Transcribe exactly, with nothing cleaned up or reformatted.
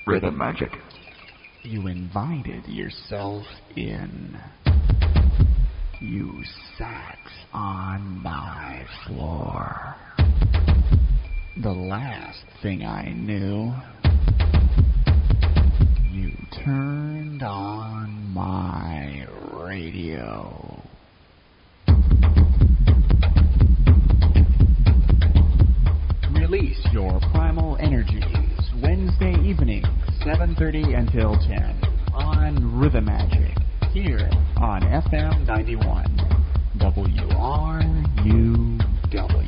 Rhythm Magic. You invited yourself in. You sat on my floor. The last thing I knew, you turned on my radio. Release your primal energies Wednesday evening, seven thirty until ten on Rhythm Magic, here on F M ninety-one W R U W.